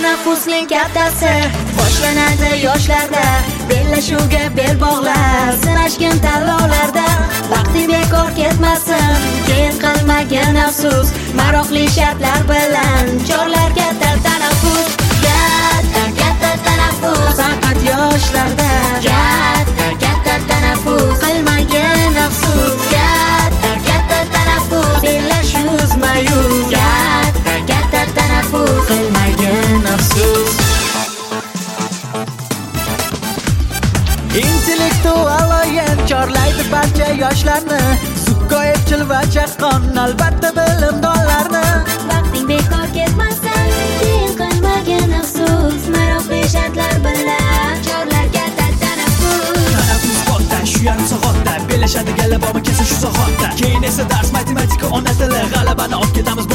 tanaffusning kattasi boshlanadi yoshlarda, bellashuvga bel bog'lab sinashgin tanlovlarda. Vaqti bekor ketmasin, keyin qilmagin afsus, maroqli shartlar bilan chorlar katta tanaffus. Katta tanaffus faqat yoshlarda, katta tanaffus qilmagin afsus. Katta tanaffus bellashuv mayus, katta tanaffus qilmagin afsus. Intellektual o'yin chorlaydi barcha yoshlarni, sukkoyibchil va chaqqon albatta bilimdonlarni. Vaqting bekor ketmasin, keyin qilmagin afsus, maroqli shartlar bilan chorlar katta tanaffus. Tanaffus katta, shu yarim soatda bellashadi g'alabami kelsa shu soatda. Keyin esa dars matematika, ona tili, g'alabani olib ketamiz